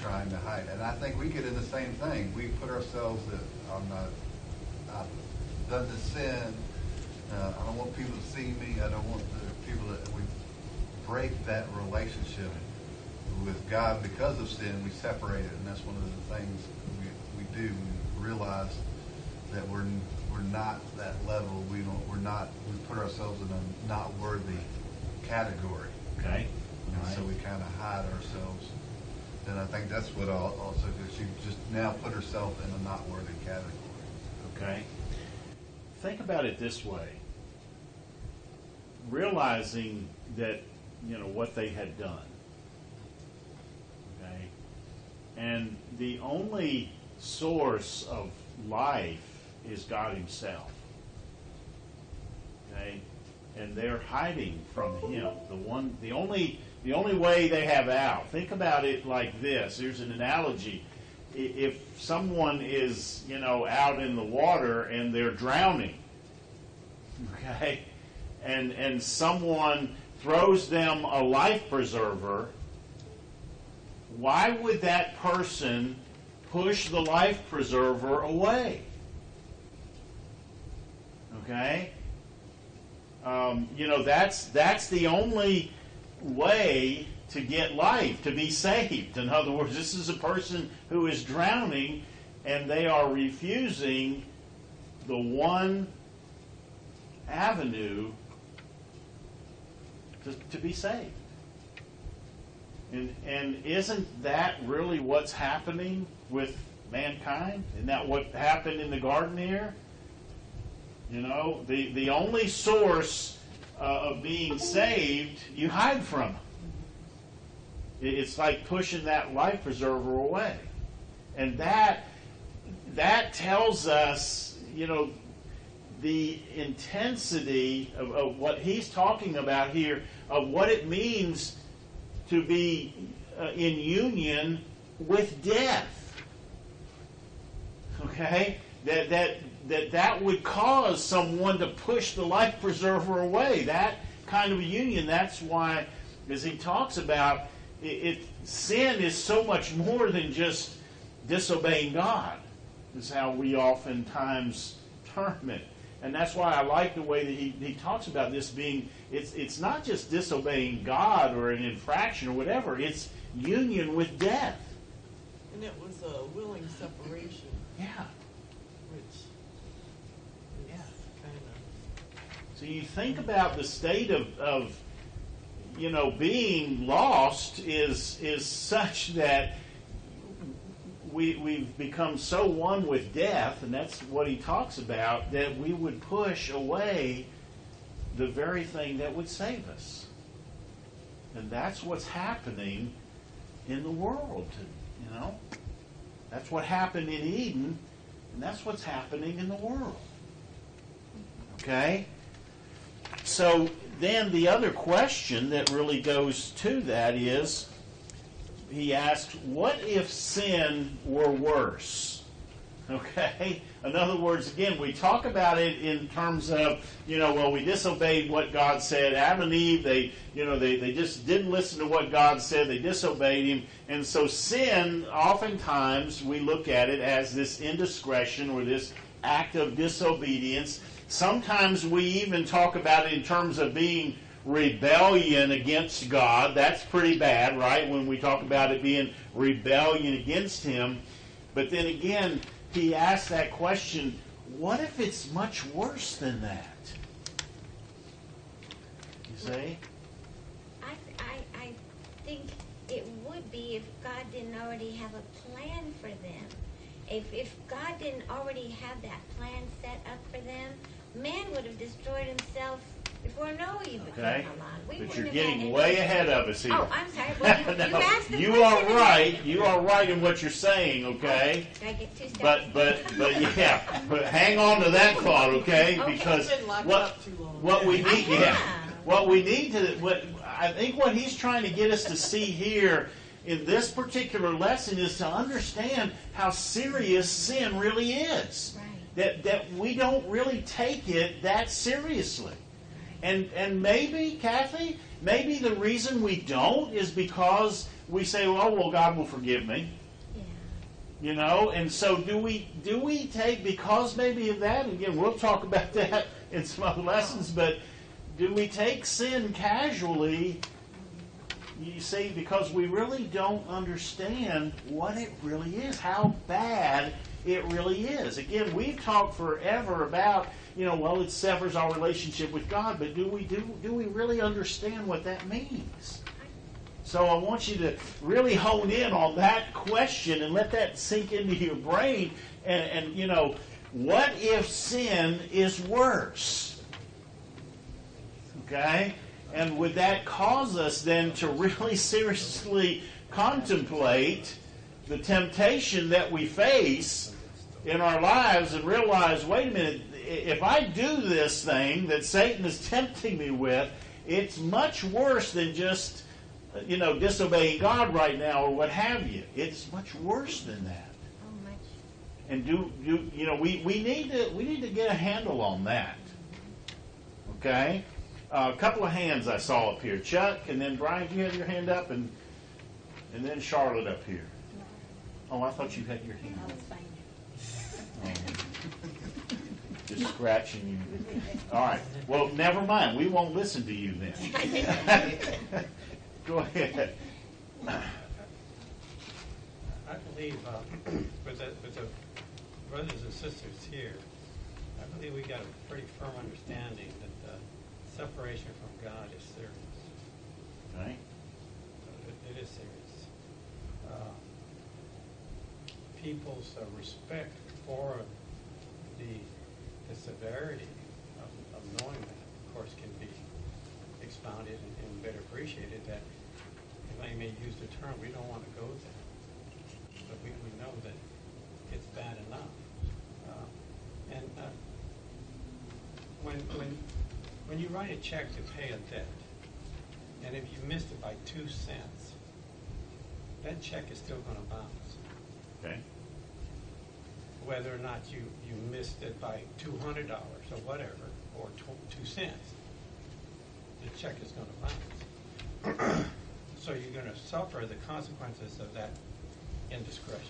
trying to hide. And I think we get in the same thing. We put ourselves I've done this sin. I don't want people to see me. I don't want the people we break that relationship with God because of sin. We separate it, and that's one of the things we do. We realize that we're not that level. We put ourselves in a not worthy category. Okay. And so we kind of hide ourselves. And I think that's what also, because she just now put herself in a not worthy category. Okay. Think about it this way. Realizing that, what they had done. Okay. And the only source of life is God Himself. Okay. And they're hiding from Him. The only way they have out. Think about it like this. Here's an analogy. If someone is, out in the water and they're drowning, okay, and someone throws them a life preserver, why would that person push the life preserver away? Okay? That's the only way to get life, to be saved. In other words, this is a person who is drowning, and they are refusing the one avenue to be saved. And isn't that really what's happening with mankind? Isn't that what happened in the garden here? The only source of being saved, you hide from. It's like pushing that life preserver away. And that tells us, the intensity of what he's talking about here, of what it means to be in union with death. Okay? That would cause someone to push the life preserver away. That kind of a union. That's why, as he talks about, sin is so much more than just disobeying God, is how we oftentimes term it. And that's why I like the way that he talks about this being, it's not just disobeying God or an infraction or whatever, it's union with death. And it was a willing separation. Yeah. Which is kind of... So you think about the state of being lost is such that we've become so one with death, and that's what he talks about, that we would push away the very thing that would save us. And that's what's happening in the world, That's what happened in Eden, and that's what's happening in the world. Okay? So then the other question that really goes to that is, he asks, what if sin were worse? Okay? In other words, again, we talk about it in terms of, we disobeyed what God said. Adam and Eve, they just didn't listen to what God said. They disobeyed Him. And so sin, oftentimes, we look at it as this indiscretion or this act of disobedience. Sometimes we even talk about it in terms of being rebellion against God. That's pretty bad, right? When we talk about it being rebellion against Him. But then again, he asks that question, what if it's much worse than that? You see? I think it would be if God didn't already have a plan for them. If God didn't already have that plan set up for them, man would have destroyed himself before Noah even came along. But you're getting way ahead of us here. Oh, I'm sorry. Well, no, you asked the you question. are right. You are right in what you're saying, okay? Did I get 2 steps? But yeah. But hang on to that thought, okay? Because what we need, I think what he's trying to get us to see here in this particular lesson is to understand how serious sin really is. Right. That we don't really take it that seriously. And maybe, Kathy, maybe the reason we don't is because we say, well, God will forgive me. Yeah. You know, and so do we take, because maybe of that, again, we'll talk about that in some other lessons, but do we take sin casually, you see, because we really don't understand what it really is, how bad it really is. Again, we've talked forever about, well, it severs our relationship with God, but do we really understand what that means? So I want you to really hone in on that question and let that sink into your brain. And what if sin is worse? Okay? And would that cause us then to really seriously contemplate the temptation that we face in our lives and realize, wait a minute, if I do this thing that Satan is tempting me with, it's much worse than just disobeying God right now or what have you. It's much worse than that. Oh, much. And we need to get a handle on that. Okay? A couple of hands I saw up here. Chuck, and then Brian, do you have your hand up? And then Charlotte up here. Oh, I thought you had your hand up. Just scratching you. All right. Well, never mind. We won't listen to you then. Go ahead. I believe with the brothers and sisters here, I believe we got a pretty firm understanding that separation from God is serious. Right. It is serious. People's respect for the severity of knowing that, of course, can be expounded and better appreciated. That, if I may use the term, we don't want to go there, but we know that it's bad enough. When you write a check to pay a debt, and if you missed it by 2 cents, that check is still going to bounce. Okay. Whether or not you missed it by $200 or whatever, or 2 cents, the check is going to bounce. So you're going to suffer the consequences of that indiscretion.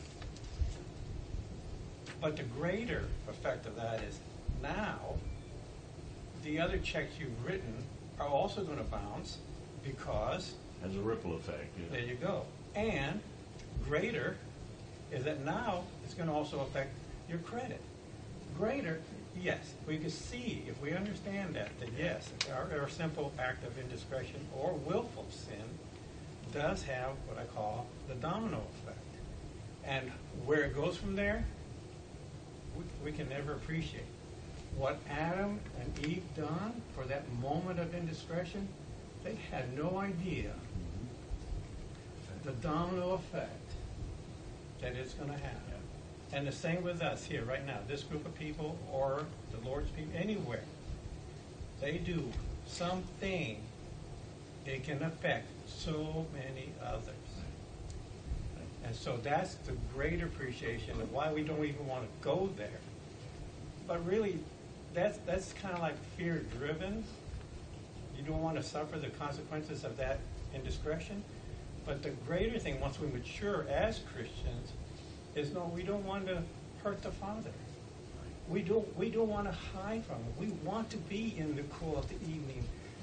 But the greater effect of that is now the other checks you've written are also going to bounce because... Has a ripple effect. Yeah. There you go. And greater is that now it's going to also affect your credit. Greater, yes, we can see, if we understand that yes, our simple act of indiscretion or willful sin does have what I call the domino effect. And where it goes from there, we can never appreciate. What Adam and Eve done for that moment of indiscretion, they had no idea the domino effect that it's going to have. And the same with us here right now. This group of people or the Lord's people, anywhere, they do something, it can affect so many others. And so that's the great appreciation of why we don't even want to go there. But really, that's kind of like fear-driven. You don't want to suffer the consequences of that indiscretion. But the greater thing, once we mature as Christians, is no, we don't want to hurt the Father. We don't want to hide from Him. We want to be in the cool of the evening,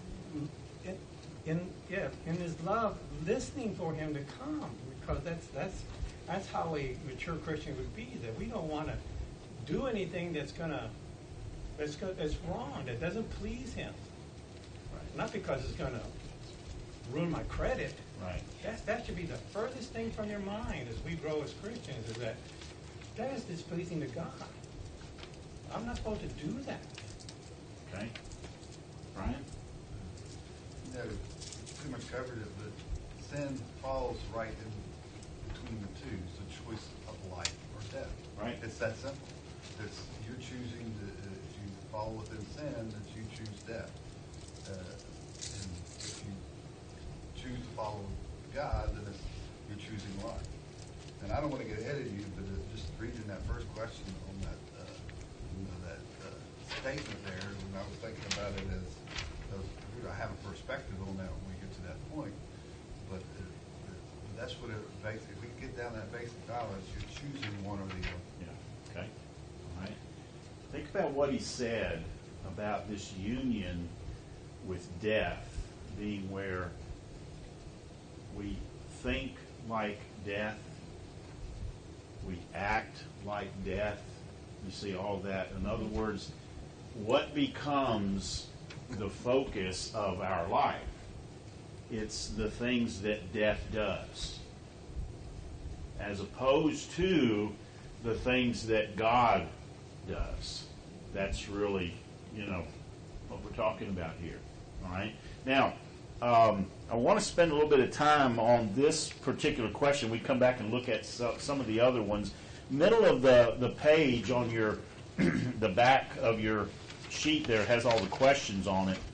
in His love, listening for Him to come. Because that's how a mature Christian would be. That we don't want to do anything that's wrong, that doesn't please Him. Right. Not because it's going to ruin my credit. Right. That should be the furthest thing from your mind as we grow as Christians, is that is displeasing to God. I'm not supposed to do that. Okay. Brian? No, pretty much covered it, but sin falls right in between the two. It's a choice of life or death. Right. It's that simple. It's you're choosing to, if you fall within sin, that you choose death. And if you choose to follow God, then you're choosing life. And I don't want to get ahead of you, but just reading that first question on that, that statement there, and I was thinking about it as I have a perspective on that when we get to that point. But that's what it basically, if we can get down that basic knowledge, you're choosing one or the other. Yeah, okay, all right. Think about what he said about this union with death being where we think like death, we act like death. You see all that. In other words, what becomes the focus of our life? It's the things that death does, as opposed to the things that God does. That's really, what we're talking about here. All right. Now, I want to spend a little bit of time on this particular question. We come back and look at some of the other ones. Middle of the page on your the back of your sheet there has all the questions on it.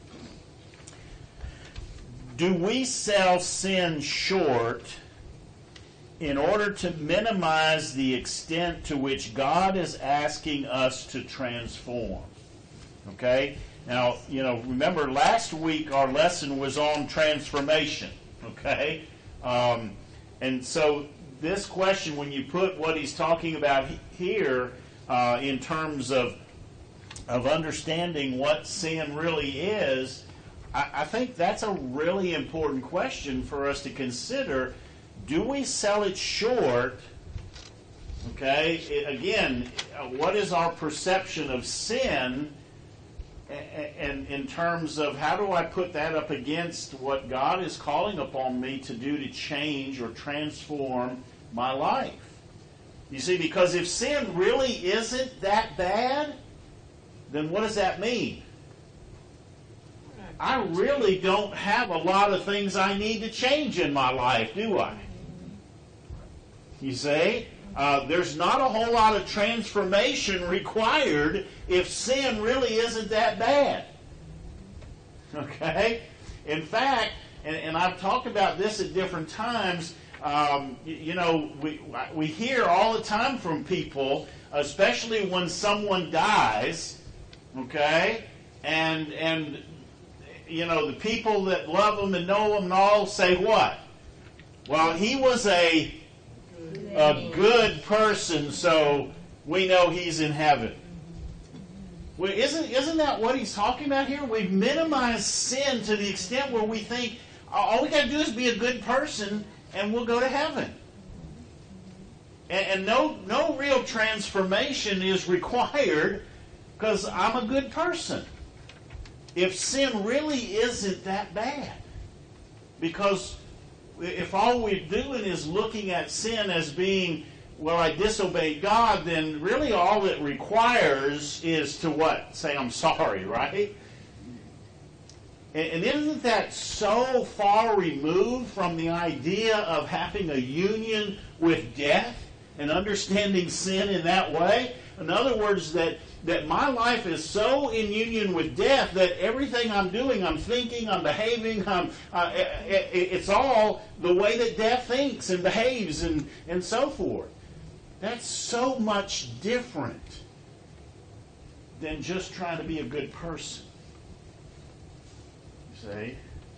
Do we sell sin short in order to minimize the extent to which God is asking us to transform? Okay? Now, remember last week our lesson was on transformation. Okay? And so this question, when you put what he's talking about here in terms of understanding what sin really is, I think that's a really important question for us to consider. Do we sell it short? Okay, again, what is our perception of sin? And in terms of how do I put that up against what God is calling upon me to do to change or transform my life? You see, because if sin really isn't that bad, then what does that mean? I really don't have a lot of things I need to change in my life, do I? You see? There's not a whole lot of transformation required if sin really isn't that bad. Okay? In fact, and I've talked about this at different times, we hear all the time from people, especially when someone dies, okay, and the people that love them and know them and all say what? Well, he was a good person, so we know he's in heaven. Well, isn't that what he's talking about here? We've minimized sin to the extent where we think all we got to do is be a good person and we'll go to heaven. And no real transformation is required because I'm a good person. If sin really isn't that bad. Because if all we're doing is looking at sin as being, well, I disobeyed God, then really all it requires is to what? Say, I'm sorry, right? And isn't that so far removed from the idea of having a union with death and understanding sin in that way? In other words, that my life is so in union with death that everything I'm doing, I'm thinking, I'm behaving, it's all the way that death thinks and behaves and so forth. That's so much different than just trying to be a good person. You see?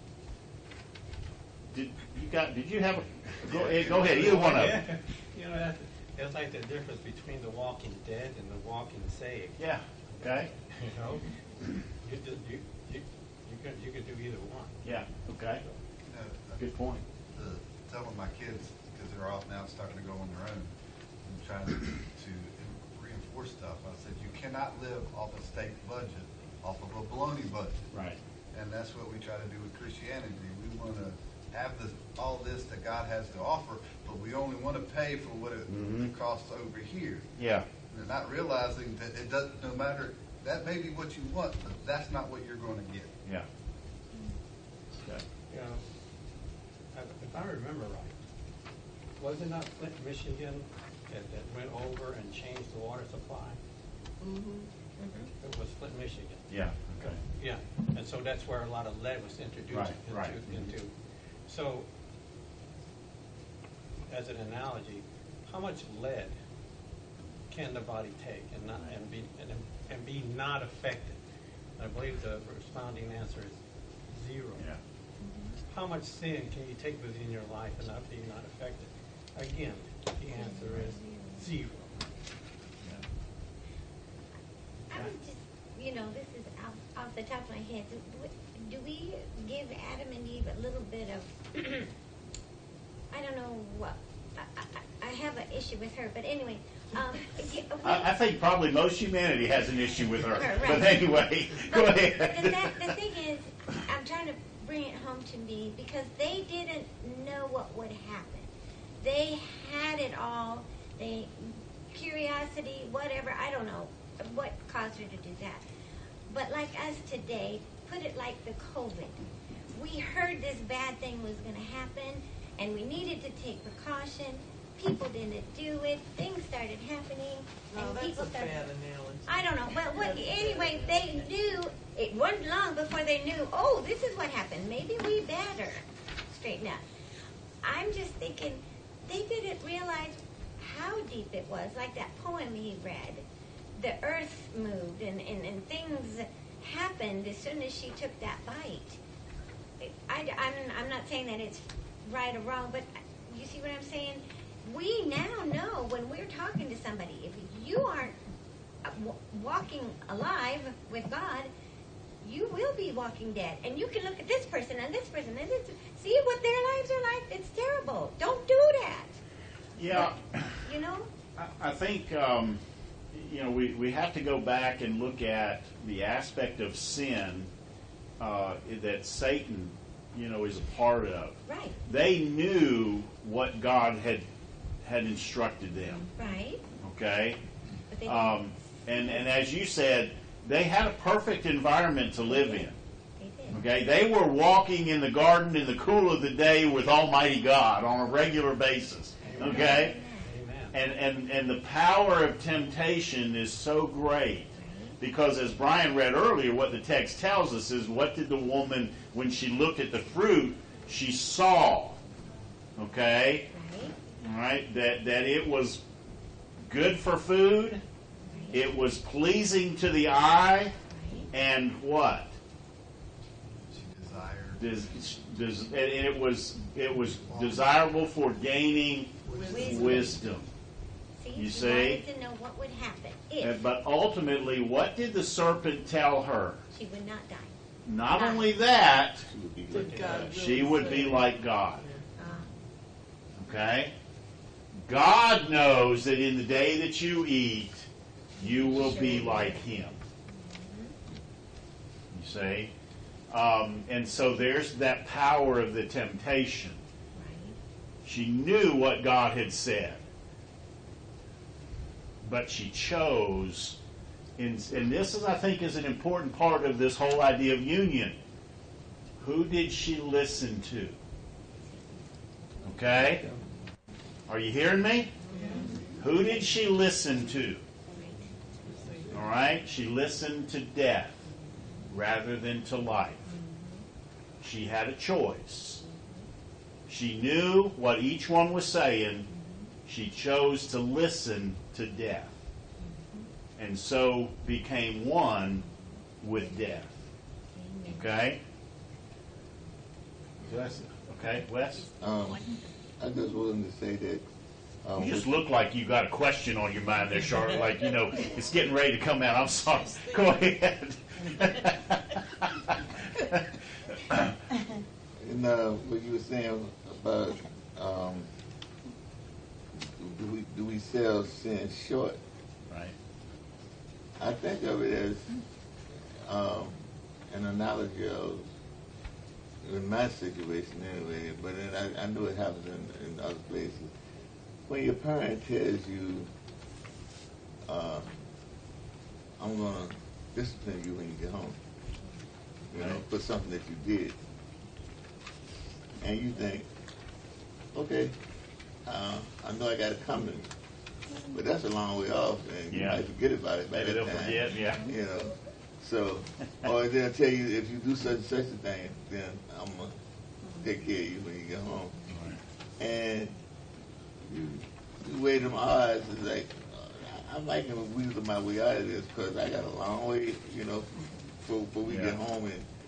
Did you have a... Go ahead, either one of them. It's like the difference between the walking dead and the walking saved. Yeah. Okay. You could do either one. Yeah. Okay. Good point. Telling my kids, because they're off now, starting to go on their own, I'm trying to reinforce stuff. I said, you cannot live off a state budget, off of a baloney budget. Right. And that's what we try to do with Christianity. We want to have all this that God has to offer, but we only want to pay for what it costs over here. Yeah. And not realizing that it doesn't, no matter, that may be what you want, but that's not what you're going to get. Yeah. Okay. If I remember right, was it not Flint, Michigan that went over and changed the water supply? It was Flint, Michigan. Yeah. Okay. Yeah, and so that's where a lot of lead was introduced into. So, as an analogy, how much lead can the body take and be not affected? I believe the responding answer is 0. Yeah. how much sin can you take within your life and not be not affected? Again, the answer is 0. I was just, this is off the top of my head. Do we give Adam and Eve a little bit of, I don't know what, I have an issue with her, but anyway. I think probably most humanity has an issue with her. Right. But anyway, go ahead. The thing is, I'm trying to bring it home to me because they didn't know what would happen. They had it all. Curiosity, whatever, I don't know what caused her to do that. But like us today, put it like the COVID. We heard this bad thing was going to happen, and we needed to take precaution. People didn't do it. Things started happening. No, and that's people a started, bad analogy. I don't know. Well, anyway, they knew. It wasn't long before they knew, oh, this is what happened. Maybe we better straighten up. I'm just thinking, they didn't realize how deep it was. Like that poem he read. The earth moved and things happened as soon as she took that bite. I'm not saying that it's right or wrong, but you see what I'm saying? We now know when we're talking to somebody, if you aren't walking alive with God, you will be walking dead. And you can look at this person and this person and this, see what their lives are like. It's terrible. Don't do that. Yeah. But, I think, we have to go back and look at the aspect of sin that Satan, is a part of. right, They knew what God had instructed them. right. Okay? But they didn't. And as you said, they had a perfect environment to live in. They did. Okay? They were walking in the garden in the cool of the day with Almighty God on a regular basis. Okay? Amen. And the power of temptation is so great. Because as Brian read earlier, what the text tells us is, what did the woman, when she looked at the fruit, she saw, okay, all right, that it was good for food, it was pleasing to the eye, and what? She desired. And it was desirable for gaining wisdom. You see? wanted to know what would happen if But ultimately, what did the serpent tell her? she would not die. Not only that, Did God she really would say be that? like God. Uh, Okay? God knows that in the day that you eat, you will be like Him. You see? And so there's that power of the temptation. right. She knew what God had said. But she chose, and this is, I think, is an important part of this whole idea of union. Who did she listen to? Okay? Are you hearing me? Who did she listen to? All right? She listened to death rather than to life. She had a choice. She knew what each one was saying. She chose to listen to death. And so became one with death. Okay? Okay, Wes? I just wanted to say that. You just look like you got a question on your mind there, Charlotte. Like, it's getting ready to come out. I'm sorry. Go ahead. And what you were saying about do we sell sin short? Right. I think of it as an analogy of, in my situation anyway, but then I know it happens in other places. When your parent tells you, I'm going to discipline you when you get home, for something that you did, and you think, okay, I know I got it coming, but that's a long way off, and you might forget about it by Maybe that they'll time. forget, yeah. So, or they'll tell you, if you do such and such a thing, then I'm going to take care of you when you get home. And you weigh them odds, it's like, I'm not going to weasel my way out of this because I got a long way, before we get home, and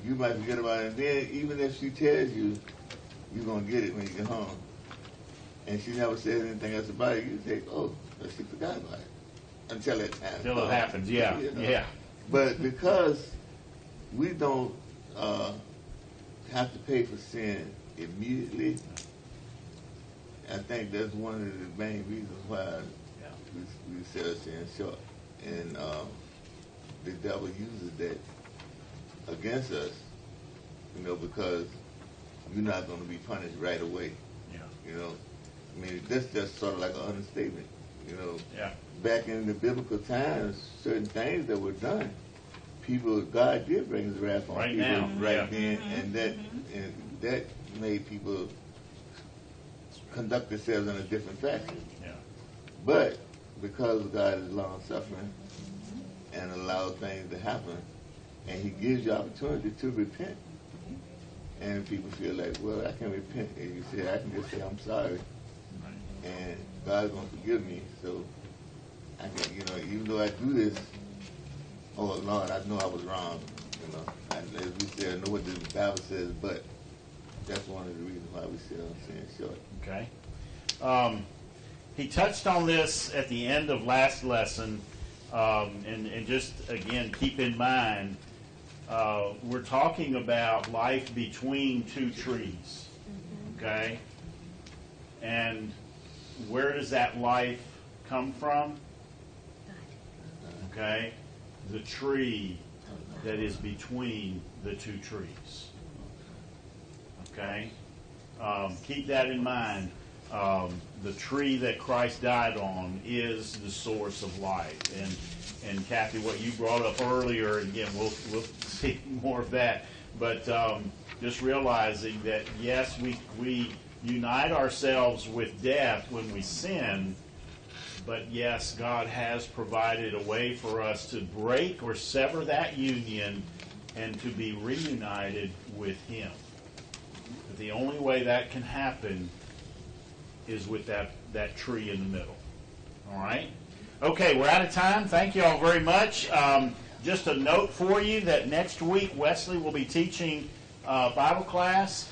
you might forget about it. And then even if she tells you, you're going to get it when you get home, and she never says anything else about it, you think, oh, she forgot about it. Until that time. Till it happens, yeah, You know? yeah. But because we don't have to pay for sin immediately, I think that's one of the main reasons why we sell sin short. And the devil uses that against us, you know, because you're not going to be punished right away. Yeah. You know, I mean, that's just sort of like an understatement. You know, Yeah. back in the biblical times, certain things that were done, God did bring His wrath on Right people now, right yeah. then, and that made people conduct themselves in a different fashion. Yeah. But because God is long suffering and allows things to happen, and He gives you opportunity to repent, and people feel like, well, I can repent, and you say, I can just say I'm sorry, and God's gonna forgive me, so I can, you know, even though I do this, oh Lord, I know I was wrong, you know. And as we said, I know what the Bible says, but that's one of the reasons why we sell sin short. Okay. He touched on this at the end of last lesson, and just again keep in mind, we're talking about life between two trees. Okay, and where does that life come from? Okay, the tree that is between the two trees. Okay, keep that in mind. The tree that Christ died on is the source of life. And Kathy, what you brought up earlier, again, we'll see more of that. But just realizing that, yes, we unite ourselves with death when we sin, but yes, God has provided a way for us to break or sever that union and to be reunited with Him. But the only way that can happen is with that tree in the middle. All right? Okay, we're out of time. Thank you all very much. Just a note for you that next week Wesley will be teaching Bible class.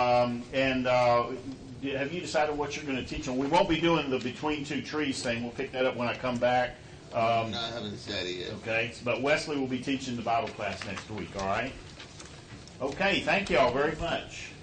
Have you decided what you're going to teach on? We won't be doing the between two trees thing. We'll pick that up when I come back. No, I haven't decided yet. Okay, but Wesley will be teaching the Bible class next week, all right? Okay, thank you all very much.